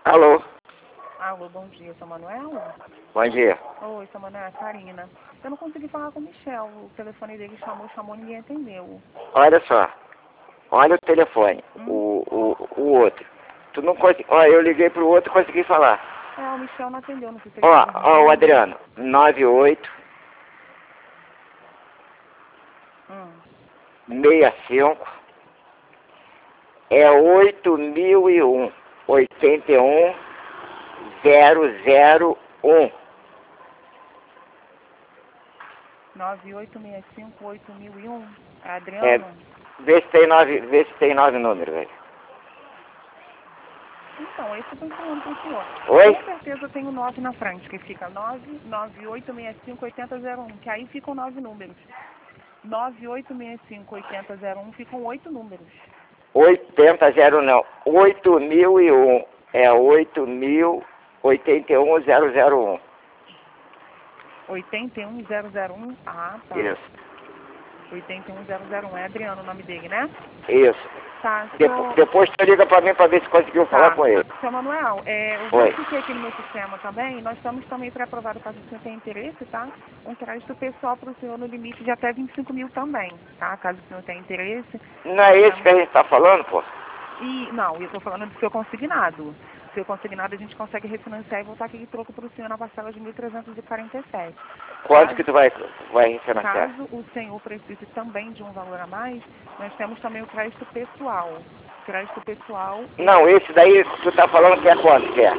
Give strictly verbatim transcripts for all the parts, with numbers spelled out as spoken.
Alô? Alô, bom dia, seu Manuel? Bom dia. Oi, seu Manuel, é Karina. Eu não consegui falar com o Michel, o telefone dele chamou, chamou, ninguém atendeu. Olha só. Olha o telefone. Hum? O, o, o outro. Tu não consegui... Ó, eu liguei pro outro e consegui falar. É, o Michel não atendeu, não sei se ele Ó, tá ó, o dormindo. Adriano. nove oito Hum. seis cinco é oito mil e um. oitenta e um zero zero um. nove oito seis cinco oito mil e um. É É, Adriano? vê se tem nove, vê se tem nove números, velho. Então, esse eu tô falando pro senhor. Oi? Com certeza tem o nove na frente, que fica nove nove oito seis cinco oito zero zero um, que aí ficam nove números. nove oito seis cinco oito zero zero um ficam oito números. oitenta zero não. oito mil e um. É oito mil oitenta e um zero zero um. oitenta e um zero zero um. Ah, tá. Isso. oitenta e um zero zero um. É Adriano o nome dele, né? Isso. Tá, Depo seu... depois tu liga pra mim pra ver se conseguiu falar Tá. com ele. Seu Manuel, é, eu Oi. verifiquei aqui no meu sistema também, nós estamos também para aprovar, caso o senhor tenha interesse, tá? Um crédito pessoal para o senhor no limite de até vinte e cinco mil também, tá? Caso o senhor tenha interesse. Não é esse que a gente tá falando, pô? E, não, eu estou falando do seu consignado. O seu consignado a gente consegue refinanciar e voltar aquele troco para o senhor na parcela de mil trezentos e quarenta e sete. Quanto Caso, que tu vai, vai refinanciar? caso o senhor precise também de um valor a mais, nós temos também o crédito pessoal. Crédito pessoal, Não, esse daí que tu tá falando que é quanto que é?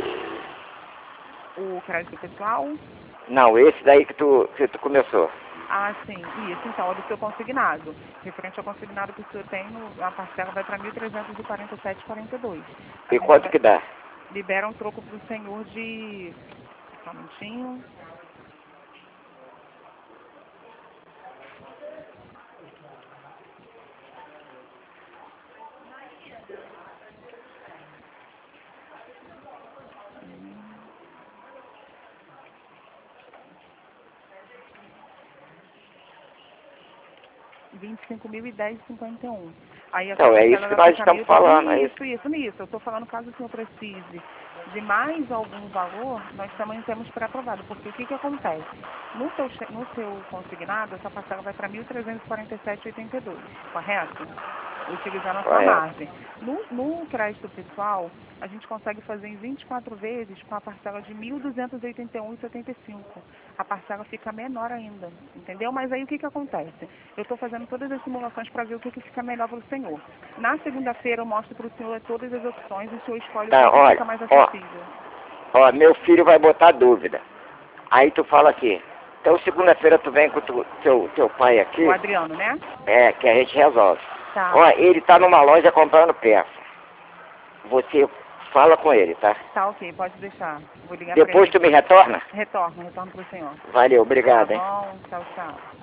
o crédito pessoal. Não, esse daí que tu, que tu começou. Ah, sim, isso, então, é do seu consignado. Referente ao consignado que o senhor tem, no- a parcela vai para mil trezentos e quarenta e sete vírgula quarenta e dois. A E gente quanto vai, que dá? libera um troco para o senhor de... Só um minutinho. vinte e cinco mil e dez vírgula cinquenta e um. Aí a sua Então, é isso parcela que vai nós ficar estamos mil... falando, é isso. Isso, isso, nisso. Eu estou falando caso o senhor precise de mais algum valor, nós também temos pré-aprovado. Porque o que, que acontece? No seu, che- no seu consignado, essa parcela vai para mil trezentos e quarenta e sete vírgula oitenta e dois, correto? Utilizando a sua Correto. margem. No, no crédito pessoal, a gente consegue fazer em vinte e quatro vezes com a parcela de mil duzentos e oitenta e um vírgula setenta e cinco. A parcela fica menor ainda, entendeu? Mas aí o que, que acontece? Eu estou fazendo todas as simulações para ver o que, que fica melhor para o senhor. Na segunda-feira eu mostro para o senhor todas as opções e o senhor escolhe o Tá, que, que olha, fica mais ó, acessível. ó, meu filho vai botar dúvida. Aí tu fala aqui. Então segunda-feira tu vem com tu, teu, teu pai aqui, O Adriano, né? é, que a gente resolve. Tá, Ó, ele tá numa loja comprando peça. Você fala com ele, tá? tá ok, pode deixar. Vou ligar para Depois ele. tu me retorna? Retorno, retorno para o senhor. Valeu, Tá obrigado, hein? bom, tchau, tchau.